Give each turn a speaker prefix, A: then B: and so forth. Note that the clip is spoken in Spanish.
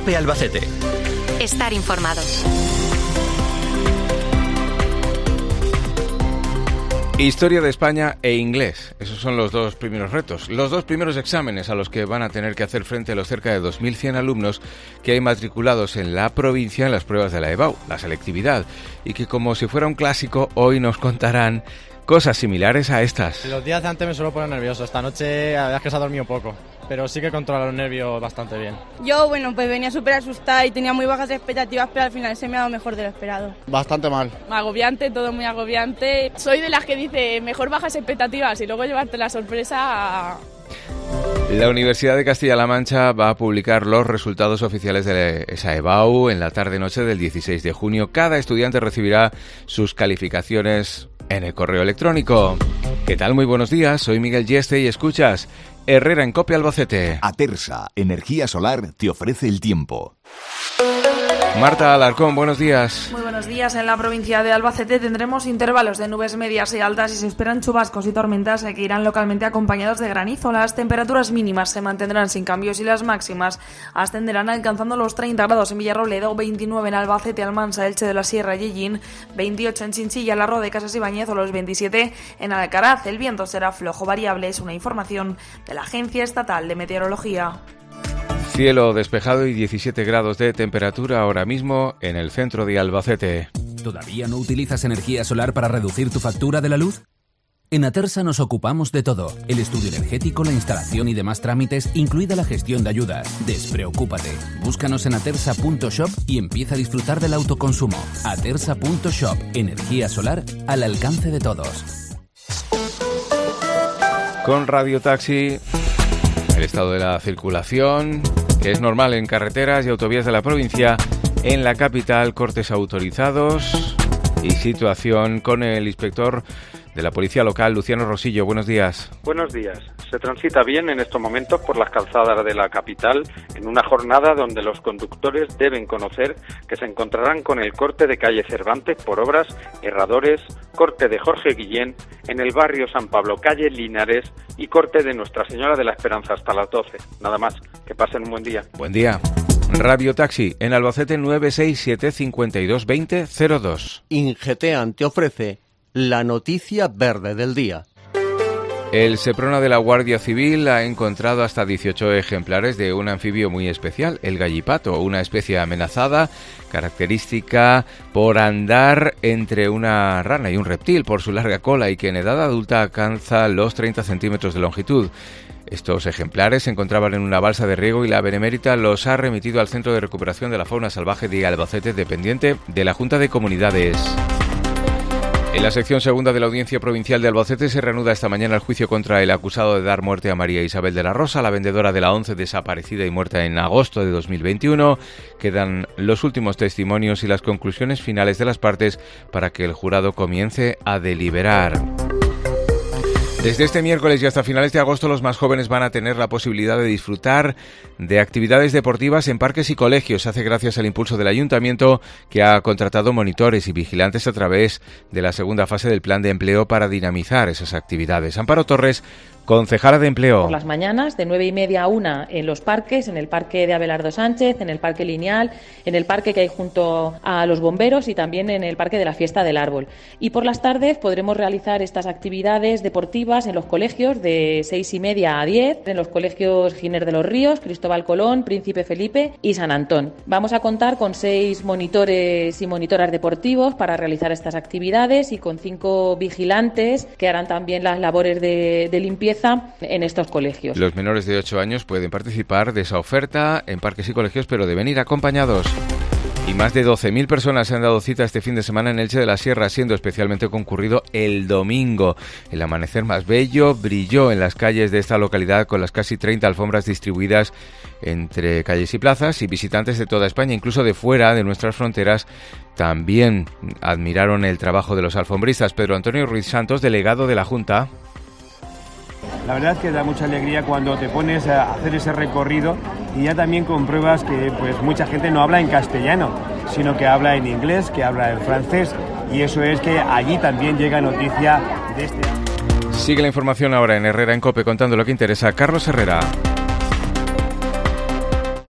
A: COPE Albacete.
B: Estar informado.
C: Historia de España e inglés. Esos son los dos primeros retos. Los dos primeros exámenes a los que van a tener que hacer frente los cerca de 2.100 alumnos que hay matriculados en la provincia en las pruebas de la EBAU, la selectividad, y que como si fuera un clásico, hoy nos contarán cosas similares a estas.
D: Los días de antes me suelo poner nervioso. Esta noche la verdad es que se ha dormido poco, pero sí que controla los nervios bastante bien.
E: Yo, pues venía súper asustada y tenía muy bajas expectativas, pero al final se me ha dado mejor de lo esperado.
D: Bastante mal.
F: Agobiante, todo muy agobiante. Soy de las que dice, mejor bajas expectativas y luego llevarte la sorpresa.
C: La Universidad de Castilla-La Mancha va a publicar los resultados oficiales de esa EBAU en la tarde-noche del 16 de junio. Cada estudiante recibirá sus calificaciones en el correo electrónico. ¿Qué tal? Muy buenos días, soy Miguel Yeste y escuchas Herrera en COPE Albacete.
G: Atersa Energía Solar te ofrece el tiempo.
C: Marta Alarcón, buenos días.
H: Muy buenos días. En la provincia de Albacete tendremos intervalos de nubes medias y altas y se esperan chubascos y tormentas que irán localmente acompañados de granizo. Las temperaturas mínimas se mantendrán sin cambios y las máximas ascenderán alcanzando los 30 grados en Villarrobledo, 29 en Albacete, Almansa, Elche de la Sierra y Ellín, 28 en Chinchilla, Larro de Casas Ibáñez o los 27 en Alcaraz. El viento será flojo variable, es una información de la Agencia Estatal de Meteorología.
C: Cielo despejado y 17 grados de temperatura ahora mismo en el centro de Albacete.
I: ¿Todavía no utilizas energía solar para reducir tu factura de la luz? En Atersa nos ocupamos de todo. El estudio energético, la instalación y demás trámites, incluida la gestión de ayudas. Despreocúpate. Búscanos en atersa.shop y empieza a disfrutar del autoconsumo. Atersa.shop. Energía solar al alcance de todos.
C: Con Radio Taxi, el estado de la circulación, que es normal en carreteras y autovías de la provincia, en la capital, cortes autorizados y situación con el inspector de la Policía Local, Luciano Rosillo. Buenos días.
J: Buenos días. Se transita bien en estos momentos por las calzadas de la capital en una jornada donde los conductores deben conocer que se encontrarán con el corte de calle Cervantes por obras, Herradores, corte de Jorge Guillén en el barrio San Pablo, calle Linares y corte de Nuestra Señora de la Esperanza hasta las 12. Nada más. Que pasen un buen día.
C: Buen día. Radio Taxi en Albacete 967 52 20 02.
K: Ingeteam te ofrece la noticia verde del día.
C: El Seprona de la Guardia Civil ha encontrado hasta 18 ejemplares de un anfibio muy especial, el gallipato, una especie amenazada, característica por andar entre una rana y un reptil por su larga cola y que en edad adulta alcanza los 30 centímetros de longitud. Estos ejemplares se encontraban en una balsa de riego y la Benemérita los ha remitido al Centro de Recuperación de la Fauna Salvaje de Albacete, dependiente de la Junta de Comunidades. En la sección segunda de la Audiencia Provincial de Albacete se reanuda esta mañana el juicio contra el acusado de dar muerte a María Isabel de la Rosa, la vendedora de la ONCE desaparecida y muerta en agosto de 2021. Quedan los últimos testimonios y las conclusiones finales de las partes para que el jurado comience a deliberar. Desde este miércoles y hasta finales de agosto los más jóvenes van a tener la posibilidad de disfrutar de actividades deportivas en parques y colegios. Se hace gracias al impulso del Ayuntamiento, que ha contratado monitores y vigilantes a través de la segunda fase del plan de empleo para dinamizar esas actividades. Amparo Torres, concejala de Empleo.
L: Por las mañanas, de 9:30 a 1 en los parques, en el parque de Abelardo Sánchez, en el parque Lineal, en el parque que hay junto a los bomberos y también en el parque de la Fiesta del Árbol. Y por las tardes podremos realizar estas actividades deportivas en los colegios de 6:30 a 10, en los colegios Giner de los Ríos, Cristóbal Colón, Príncipe Felipe y San Antón. Vamos a contar con 6 monitores y monitoras deportivos para realizar estas actividades y con 5 vigilantes que harán también las labores de limpieza en estos colegios.
C: Los menores de 8 años pueden participar de esa oferta en parques y colegios, pero deben ir acompañados. Y más de 12.000 personas se han dado cita este fin de semana en Elche de la Sierra, siendo especialmente concurrido el domingo. El amanecer más bello brilló en las calles de esta localidad con las casi 30 alfombras distribuidas entre calles y plazas, y visitantes de toda España, incluso de fuera de nuestras fronteras, también admiraron el trabajo de los alfombristas. Pedro Antonio Ruiz Santos, delegado de la Junta.
M: La verdad es que da mucha alegría cuando te pones a hacer ese recorrido y ya también compruebas que pues mucha gente no habla en castellano, sino que habla en inglés, que habla en francés, y eso es que allí también llega noticia de este...
C: Sigue la información ahora en Herrera en COPE, contando lo que interesa. Carlos Herrera.